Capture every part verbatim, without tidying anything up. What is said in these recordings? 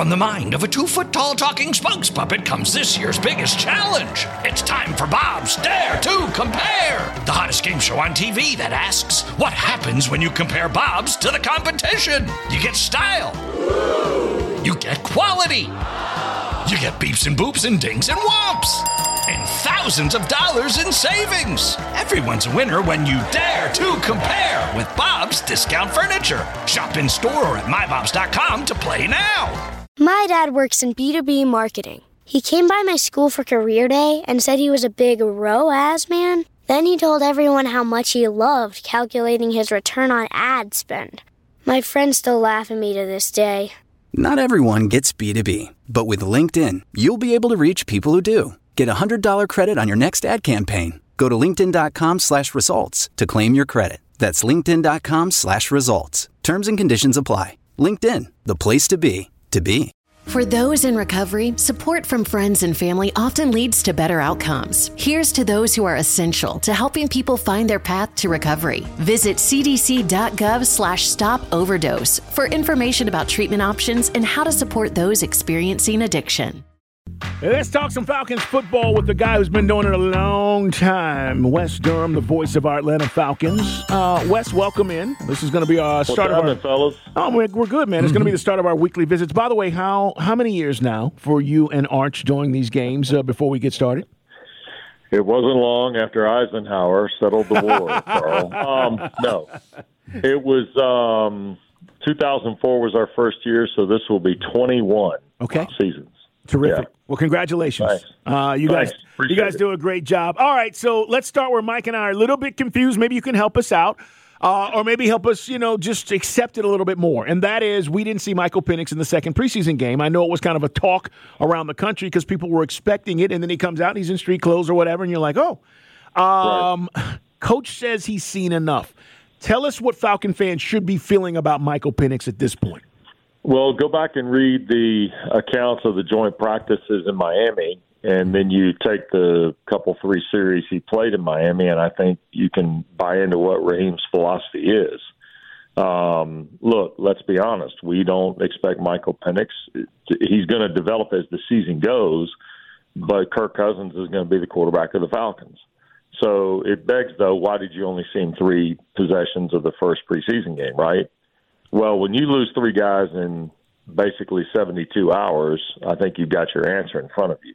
From the mind of a two-foot-tall talking spokes puppet comes this year's biggest challenge. It's time for Bob's Dare to Compare, the hottest game show on T V that asks, what happens when you compare Bob's to the competition? You get style. You get quality. You get beeps and boops and dings and whomps. And thousands of dollars in savings. Everyone's a winner when you dare to compare with Bob's Discount Furniture. Shop in store or at my bobs dot com to play now. My dad works in B two B marketing. He came by my school for career day and said he was a big R O A S man. Then he told everyone how much he loved calculating his return on ad spend. My friends still laugh at me to this day. Not everyone gets B two B, but with LinkedIn, you'll be able to reach people who do. Get a one hundred dollars credit on your next ad campaign. Go to linkedin.com slash results to claim your credit. That's linkedin.com slash results. Terms and conditions apply. LinkedIn, the place to be, to be. For those in recovery, support from friends and family often leads to better outcomes. Here's to those who are essential to helping people find their path to recovery. Visit cdc.gov slash stop overdose for information about treatment options and how to support those experiencing addiction. Let's talk some Falcons football with the guy who's been doing it a long time, Wes Durham, the voice of our Atlanta Falcons. Uh, Wes, welcome in. This is going to be our start What's of our fellas? Oh, we're, we're good, man. It's mm-hmm. going to be the start of our weekly visits. By the way, how how many years now for you and Arch doing these games uh, before we get started? It wasn't long after Eisenhower settled the war, Carl. Um, no, it was um, two thousand four was our first year, so this will be twenty-one okay. seasons. Terrific. Yeah. Well, congratulations. Uh, you Thanks. guys Appreciate you guys it. do a great job. All right, so let's start where Mike and I are a little bit confused. Maybe you can help us out. Uh, or maybe help us, you know, just accept it a little bit more. And that is, we didn't see Michael Penix in the second preseason game. I know it was kind of a talk around the country because people were expecting it, and then he comes out and he's in street clothes or whatever, and you're like, oh. Um, right. Coach says he's seen enough. Tell us what Falcon fans should be feeling about Michael Penix at this point. Well, go back and read the accounts of the joint practices in Miami, and then you take the couple, three series he played in Miami, and I think you can buy into what Raheem's philosophy is. Um, look, let's be honest. We don't expect Michael Penix. He's going to develop as the season goes, but Kirk Cousins is going to be the quarterback of the Falcons. So it begs, though, why did you only see him three possessions of the first preseason game, right? Well, when you lose three guys in basically seventy-two hours, I think you've got your answer in front of you.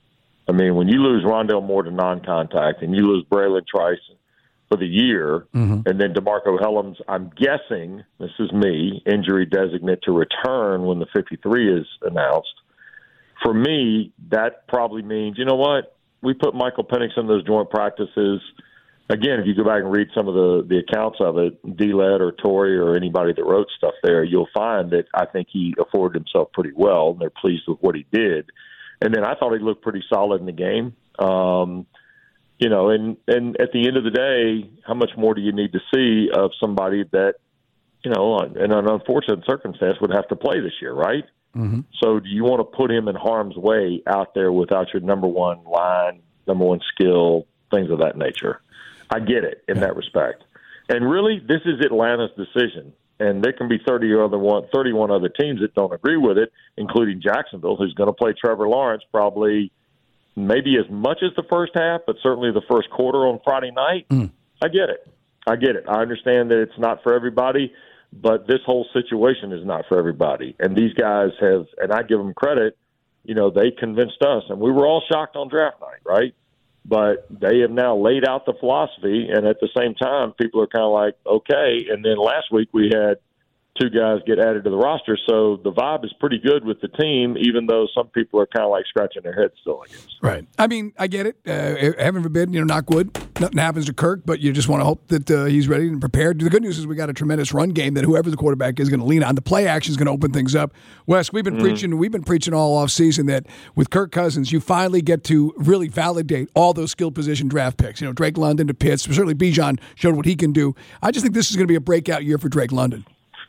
I mean, when you lose Rondale Moore to non-contact and you lose Braylon Trice for the year, mm-hmm. and then DeMarco Hellams, I'm guessing, this is me, injury designate to return when the fifty-three is announced, for me, that probably means, you know what, we put Michael Penix in those joint practices. Again, if you go back and read some of the, the accounts of it, D-Led or Torrey or anybody that wrote stuff there, you'll find that I think he afforded himself pretty well, and they're pleased with what he did. And then I thought he looked pretty solid in the game. Um, you know, and, and at the end of the day, how much more do you need to see of somebody that, you know, in an unfortunate circumstance would have to play this year, right? Mm-hmm. So do you want to put him in harm's way out there without your number one line, number one skill, things of that nature? I get it in that respect. And really, this is Atlanta's decision. And there can be thirty other one, thirty-one other teams that don't agree with it, including Jacksonville, who's going to play Trevor Lawrence probably maybe as much as the first half, but certainly the first quarter on Friday night. Mm. I get it. I get it. I understand that it's not for everybody, but this whole situation is not for everybody. And these guys have, and I give them credit, you know, they convinced us. And we were all shocked on draft night, right? But they have now laid out the philosophy, and at the same time, people are kind of like, okay. And then last week we had two guys get added to the roster, so the vibe is pretty good with the team, even though some people are kind of like scratching their heads still, I guess. Right. I mean, I get it. Uh, heaven forbid, you know, knock wood, nothing happens to Kirk, but you just want to hope that uh, he's ready and prepared. The good news is we got a tremendous run game that whoever the quarterback is going to lean on. The play action is going to open things up. Wes, we've been mm-hmm. preaching. We've been preaching all off season that with Kirk Cousins, you finally get to really validate all those skill position draft picks. You know, Drake London to Pitts. Certainly, Bijan showed what he can do. I just think this is going to be a breakout year for Drake London.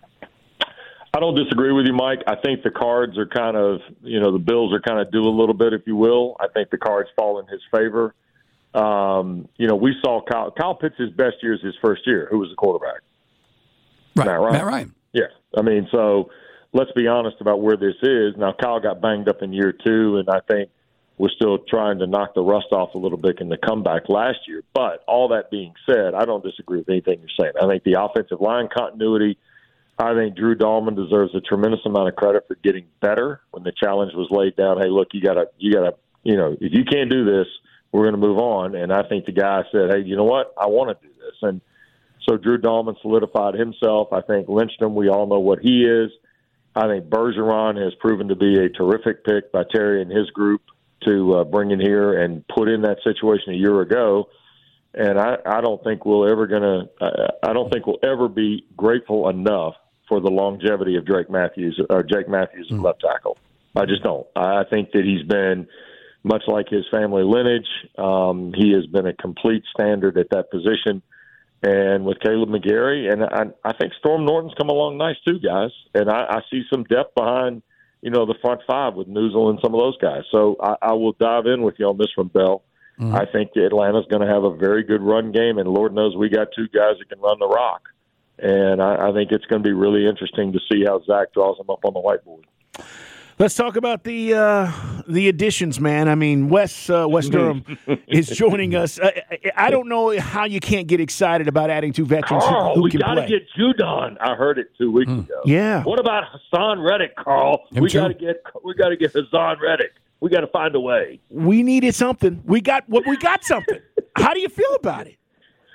I don't disagree with you, Mike. I think the cards are kind of, you know, the Bills are kind of due a little bit, if you will. I think the cards fall in his favor. Um, you know, we saw Kyle, Kyle Pitts' best years his first year. Who was the quarterback? Right. Matt Ryan. Matt Ryan. Yeah. I mean, so let's be honest about where this is. Now, Kyle got banged up in year two, and I think we're still trying to knock the rust off a little bit in the comeback last year. But all that being said, I don't disagree with anything you're saying. I think the offensive line continuity, I think Drew Dahlman deserves a tremendous amount of credit for getting better when the challenge was laid down. Hey, look, you gotta, you gotta, you know, if you can't do this, we're going to move on. And I think the guy said, hey, you know what? I want to do this. And so Drew Dahlman solidified himself. I think Lindstrom, we all know what he is. I think Bergeron has proven to be a terrific pick by Terry and his group to uh, bring in here and put in that situation a year ago. And I, I don't think we'll ever going to, uh, I don't think we'll ever be grateful enough for the longevity of Drake Matthews or Jake Matthews at left tackle. I just don't. I think that he's been, much like his family lineage, um, he has been a complete standard at that position. And with Caleb McGarry, and I, I think Storm Norton's come along nice too, guys. And I, I see some depth behind, you know, the front five with Newsel and some of those guys. So I, I will dive in with you on this one, Bell. Mm-hmm. I think Atlanta's going to have a very good run game, and Lord knows we got two guys that can run the rock. And I, I think it's going to be really interesting to see how Zach draws them up on the whiteboard. Let's talk about the uh, the additions, man. I mean, Wes uh, Wes Durham is joining us. I, I don't know how you can't get excited about adding two veterans Carl, who, who we can got to play. get Judon. I heard it two weeks mm. ago. Yeah. What about Hassan Reddick, Carl? Him we too. got to get we got to get Hassan Reddick. We got to find a way. We needed something. We got what we got something. How do you feel about it?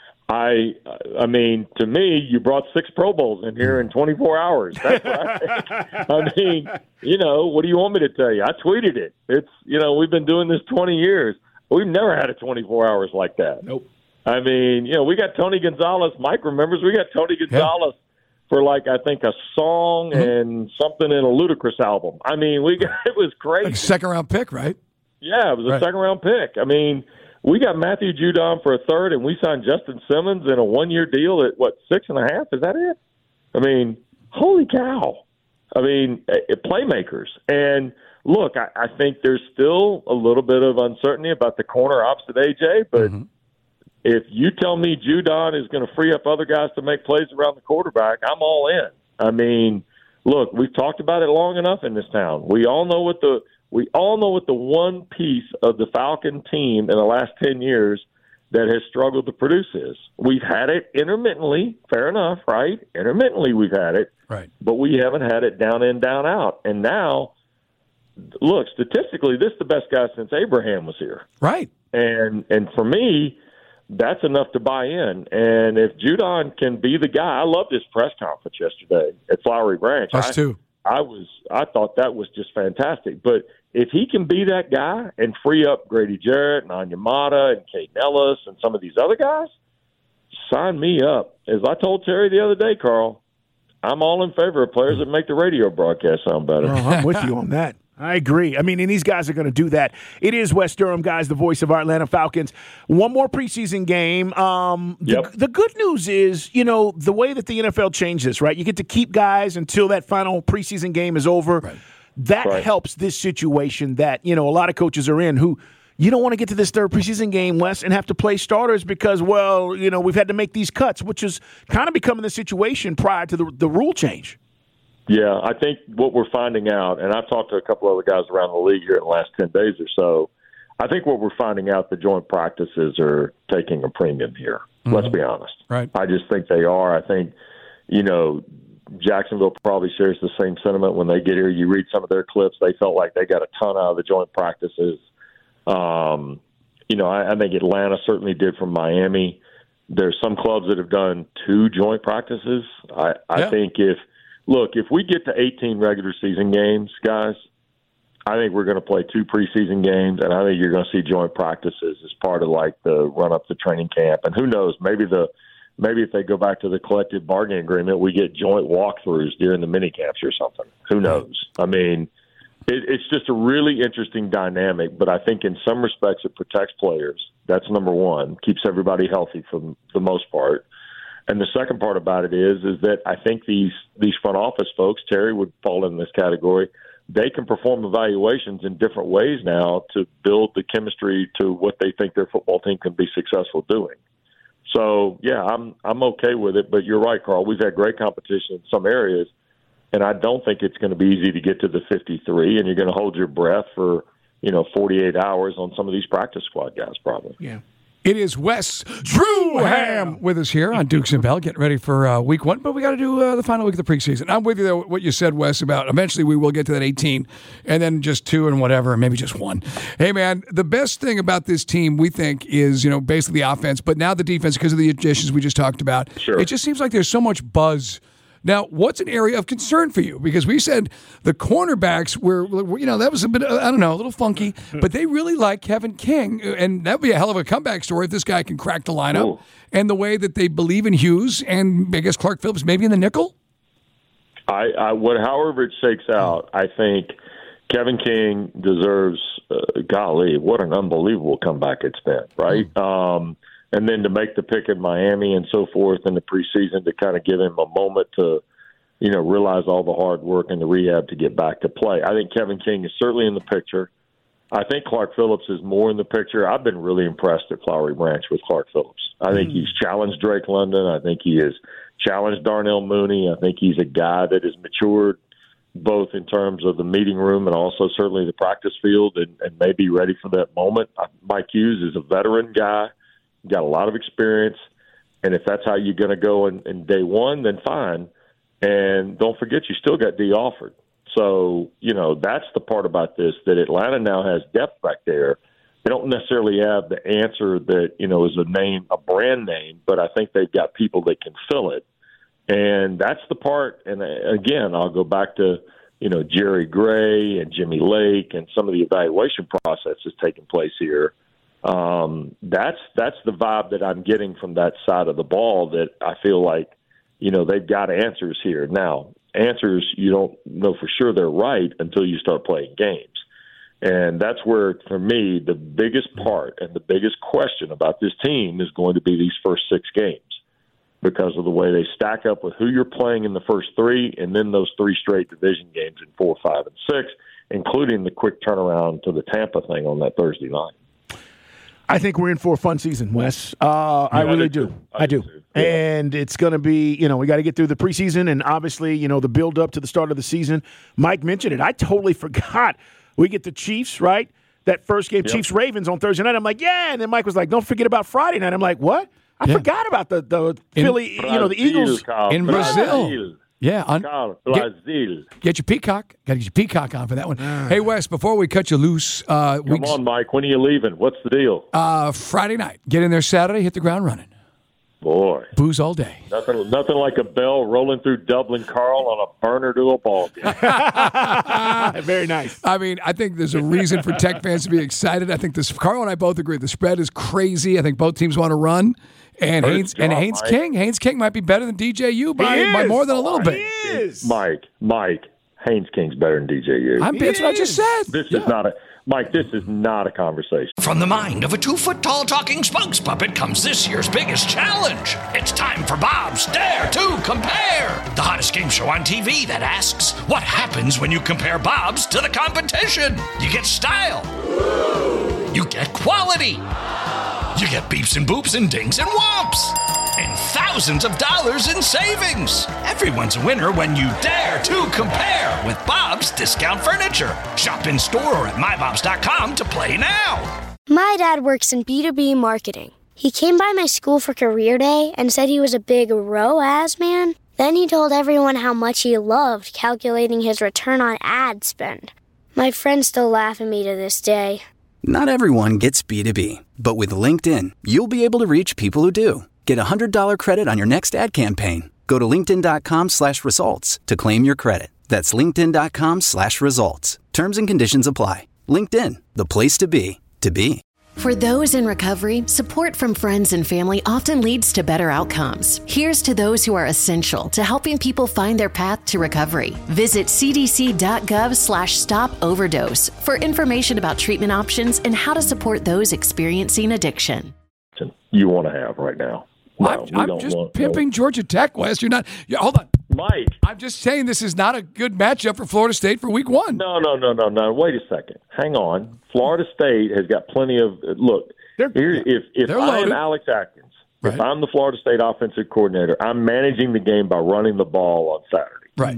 I, I mean, to me, you brought six Pro Bowls in here in twenty-four hours. That's what I think. I mean, you know, what do you want me to tell you? I tweeted it. It's, you know, we've been doing this twenty years. We've never had a twenty-four hours like that. Nope. I mean, you know, we got Tony Gonzalez. Mike remembers we got Tony Gonzalez yeah. for like, I think, a song mm-hmm. and something in a Ludacris album. I mean, we got, it was crazy. Like a second round pick, right? Yeah, it was a right. second round pick. I mean, we got Matthew Judon for a third, and we signed Justin Simmons in a one-year deal at, what, six and a half? Is that it? I mean, holy cow. I mean, playmakers. And, look, I, I think there's still a little bit of uncertainty about the corner opposite A J, but mm-hmm. if you tell me Judon is going to free up other guys to make plays around the quarterback, I'm all in. I mean, look, we've talked about it long enough in this town. We all know what the – We all know what the one piece of the Falcon team in the last ten years that has struggled to produce is. We've had it intermittently, fair enough, right? Intermittently we've had it, right? But we haven't had it down in, down out. And now, look, statistically, this is the best guy since Abraham was here. Right. And and for me, that's enough to buy in. And if Judon can be the guy, I loved his press conference yesterday at Flowery Branch. Us I, too. I was, I thought that was just fantastic. But if he can be that guy and free up Grady Jarrett and Onyemata and Kate Ellis and some of these other guys, sign me up. As I told Terry the other day, Carl, I'm all in favor of players that make the radio broadcast sound better. Oh, I'm with you on that. I agree. I mean, and these guys are going to do that. It is Wes Durham, guys, the voice of our Atlanta Falcons. One more preseason game. Um, yep. the, the good news is, you know, the way that the N F L changed this, right? You get to keep guys until that final preseason game is over. Right. That right. helps this situation that, you know, a lot of coaches are in who you don't want to get to this third preseason game, Wes, and have to play starters because, well, you know, we've had to make these cuts, which is kind of becoming the situation prior to the, the rule change. Yeah, I think what we're finding out, and I've talked to a couple other guys around the league here in the last ten days or so, I think what we're finding out, the joint practices are taking a premium here. Mm-hmm. Let's be honest. Right. I just think they are. I think, you know, Jacksonville probably shares the same sentiment when they get here. You read some of their clips, they felt like they got a ton out of the joint practices. Um, you know, I, I think Atlanta certainly did from Miami. There's some clubs that have done two joint practices. I, I yeah. think if, look, if we get to eighteen regular season games, guys, I think we're going to play two preseason games, and I think you're going to see joint practices as part of like the run up to training camp. And who knows, maybe the maybe if they go back to the collective bargaining agreement, we get joint walkthroughs during the mini camps or something. Who knows? I mean, it, it's just a really interesting dynamic. But I think in some respects it protects players. That's number one. Keeps everybody healthy for the most part. And the second part about it is, is that I think these, these front office folks, Terry would fall in this category, they can perform evaluations in different ways now to build the chemistry to what they think their football team can be successful doing. So, yeah, I'm I'm okay with it. But you're right, Carl. We've had great competition in some areas. And I don't think it's going to be easy to get to the fifty-three, and you're going to hold your breath for, you know, forty-eight hours on some of these practice squad guys probably. Yeah. It is Wes Drewham with us here on Dukes and Bell, getting ready for uh, week one. But we got to do uh, the final week of the preseason. I'm with you, though, what you said, Wes, about eventually we will get to that eighteen, and then just two and whatever, and maybe just one. Hey, man, the best thing about this team, we think, is, you know, basically the offense, but now the defense, because of the additions we just talked about. Sure. It just seems like there's so much buzz. Now, what's an area of concern for you? Because we said the cornerbacks were, you know, that was a bit, I don't know, a little funky, but they really like Kevin King, and that would be a hell of a comeback story if this guy can crack the lineup. Ooh. And the way that they believe in Hughes and, I guess, Clark Phillips, maybe in the nickel? I, I what, however it shakes out, I think Kevin King deserves, uh, golly, what an unbelievable comeback it's been, right? Mm. Um And then to make the pick in Miami and so forth in the preseason to kind of give him a moment to, you know, realize all the hard work and the rehab to get back to play. I think Kevin King is certainly in the picture. I think Clark Phillips is more in the picture. I've been really impressed at Flowery Branch with Clark Phillips. I think mm. he's challenged Drake London. I think he has challenged Darnell Mooney. I think he's a guy that has matured both in terms of the meeting room and also certainly the practice field and, and may be ready for that moment. Mike Hughes is a veteran guy. Got a lot of experience, and if that's how you're going to go in, in day one, then fine. And don't forget, you still got D. Alford. So, you know, that's the part about this, that Atlanta now has depth back there. They don't necessarily have the answer that, you know, is a name, a brand name, but I think they've got people that can fill it. And that's the part, and again, I'll go back to, you know, Jerry Gray and Jimmy Lake and some of the evaluation process that's taking place here. Um, that's that's the vibe that I'm getting from that side of the ball, that I feel like, you know, they've got answers here. Now, answers, you don't know for sure they're right until you start playing games. And that's where, for me, the biggest part and the biggest question about this team is going to be these first six games, because of the way they stack up with who you're playing in the first three, and then those three straight division games in four, five, and six, including the quick turnaround to the Tampa thing on that Thursday night. I think we're in for a fun season, Wes. Uh, yeah, I really I do. do. I, I do. do. Yeah. And it's going to be, you know, we got to get through the preseason and obviously, you know, the build up to the start of the season. Mike mentioned it. I totally forgot. We get the Chiefs, right? That first game, yep. Chiefs-Ravens on Thursday night. I'm like, yeah. And then Mike was like, don't forget about Friday night. I'm like, what? I yeah. forgot about the, the in, Philly, you know, the Eagles. Kyle, in Brazil. Brazil. Yeah, on, get, get your peacock. Got to get your peacock on for that one. Uh, hey, Wes, before we cut you loose, uh, come we, on, Mike. When are you leaving? What's the deal? Uh, Friday night. Get in there Saturday. Hit the ground running. Boy, booze all day. Nothing, nothing like a bell rolling through Dublin, Carl, on a burner to a ball game. Very nice. I mean, I think there's a reason for Tech fans to be excited. I think this. Carl and I both agree the spread is crazy. I think both teams want to run. And First Haynes job, and Haynes Mike. King, Haynes King might be better than D J U by, by more than a little bit. He is. Mike, Mike, Haynes King's better than D J U. I'm, that's what I just said. This yeah. is not a Mike. This is not a conversation. From the mind of a two-foot-tall talking spokes puppet comes this year's biggest challenge. It's time for Bob's Dare to Compare, the hottest game show on T V that asks, what happens when you compare Bob's to the competition? You get style. You get quality. You get beeps and boops and dings and whomps. And thousands of dollars in savings. Everyone's a winner when you dare to compare with Bob's Discount Furniture. Shop in store or at my bobs dot com to play now. My dad works in B two B marketing. He came by my school for career day and said he was a big R O A S man. Then he told everyone how much he loved calculating his return on ad spend. My friends still laugh at me to this day. Not everyone gets B two B, but with LinkedIn, you'll be able to reach people who do. Get a one hundred dollars credit on your next ad campaign. Go to linkedin.com slash results to claim your credit. That's linkedin.com slash results. Terms and conditions apply. LinkedIn, the place to be, to be. For those in recovery, support from friends and family often leads to better outcomes. Here's to those who are essential to helping people find their path to recovery. Visit cdc.gov slash stop overdose for information about treatment options and how to support those experiencing addiction. You want to have right now. No, I'm, I'm just want, pimping no. Georgia Tech, Wes. You're not. Yeah, hold on. Mike. I'm just saying this is not a good matchup for Florida State for week one. No, no, no, no, no. Wait a second. Hang on. Florida State has got plenty of – look, here, if, if I am Alex Atkins, right. if I'm the Florida State offensive coordinator, I'm managing the game by running the ball on Saturday. Right.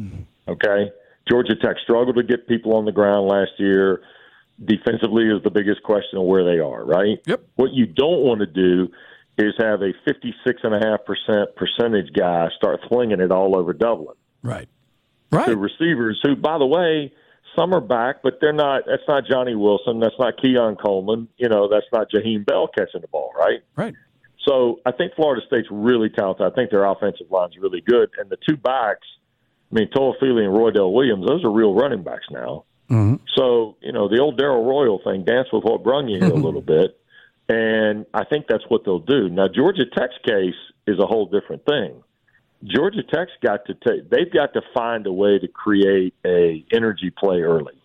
okay? Georgia Tech struggled to get people on the ground last year. Defensively is the biggest question of where they are, right? Yep. What you don't want to do is have a fifty-six point five percent percentage guy start flinging it all over Dublin. Right. Right. To receivers who, by the way, some are back, but they're not. That's not Johnny Wilson. That's not Keon Coleman. You know, that's not Jaheim Bell catching the ball, right? Right. So I think Florida State's really talented. I think their offensive line's really good. And the two backs, I mean, Toafili and Roydell Williams, those are real running backs now. Mm-hmm. So, you know, the old Darrell Royal thing, dance with what brung you here a little bit. And I think that's what they'll do. Now, Georgia Tech's case is a whole different thing. Georgia Tech's got to take, they've got to find a way to create a energy play early.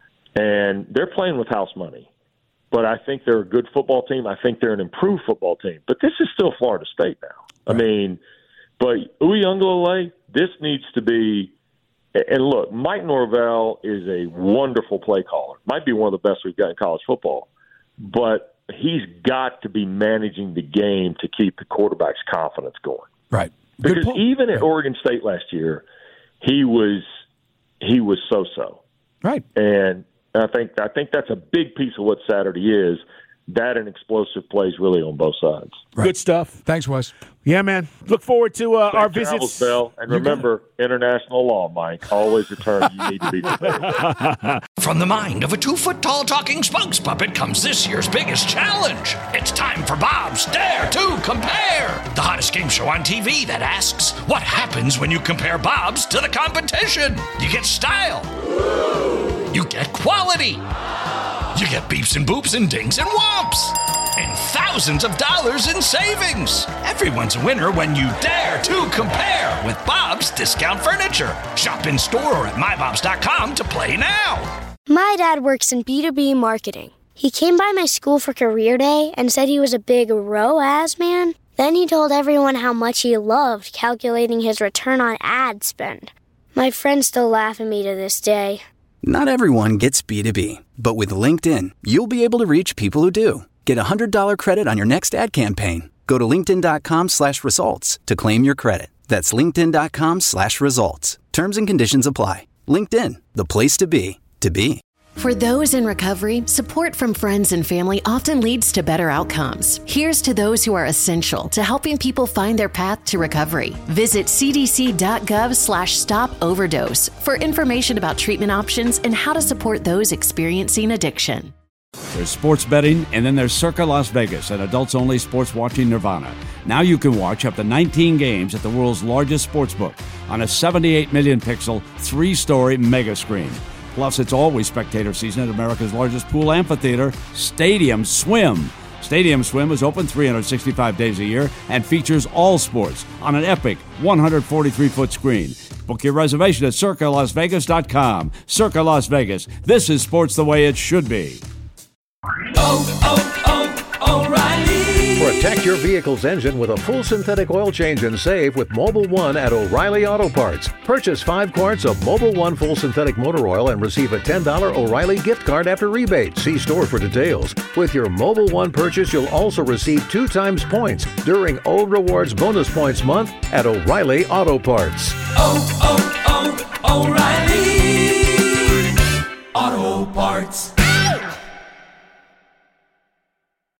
And they're playing with house money. But I think they're a good football team. I think they're an improved football team. But this is still Florida State now. Right. I mean, but Uiagalelei, this needs to be, and look, Mike Norvell is a wonderful play caller. Might be one of the best we've got in college football. But he's got to be managing the game to keep the quarterback's confidence going. Right. Because even at Oregon State last year, he was he was so-so. Right. And I think I think that's a big piece of what Saturday is. That and explosive plays really on both sides. Right. Good stuff. Thanks, Wes. Yeah, man. Look forward to uh, our travels, visits. Bell. And remember, international law, Mike. Always a term you need to be prepared. From the mind of a two-foot-tall talking spokes puppet comes this year's biggest challenge. It's time for Bob's Dare to Compare, the hottest game show on T V that asks, what happens when you compare Bob's to the competition? You get style. You get quality. You get beeps and boops and dings and whomps. And thousands of dollars in savings. Everyone's a winner when you dare to compare with Bob's Discount Furniture. Shop in store or at my bobs dot com to play now. My dad works in B two B marketing. He came by my school for career day and said he was a big R O A S man. Then he told everyone how much he loved calculating his return on ad spend. My friends still laugh at me to this day. Not everyone gets B two B, but with LinkedIn, you'll be able to reach people who do. Get a one hundred dollars credit on your next ad campaign. Go to linkedin.com slash results to claim your credit. That's linkedin.com slash results. Terms and conditions apply. LinkedIn, the place to be, to be. For those in recovery, support from friends and family often leads to better outcomes. Here's to those who are essential to helping people find their path to recovery. Visit cdc.gov slash stop overdose for information about treatment options and how to support those experiencing addiction. There's sports betting, and then there's Circa Las Vegas, an adults-only sports watching nirvana. Now you can watch up to nineteen games at the world's largest sportsbook on a seventy-eight million pixel, three-story mega screen. Plus, it's always spectator season at America's largest pool amphitheater, Stadium Swim. Stadium Swim is open three hundred sixty-five days a year and features all sports on an epic one hundred forty-three foot screen. Book your reservation at circa las vegas dot com. Circa Las Vegas. This is sports the way it should be. Oh, oh, oh, O'Reilly. Protect your vehicle's engine with a full synthetic oil change and save with Mobil one at O'Reilly Auto Parts. Purchase five quarts of Mobil one full synthetic motor oil and receive a ten dollars O'Reilly gift card after rebate. See store for details. With your Mobil one purchase, you'll also receive two times points during O Rewards Bonus Points Month at O'Reilly Auto Parts. Oh, oh, oh, O'Reilly Auto Parts.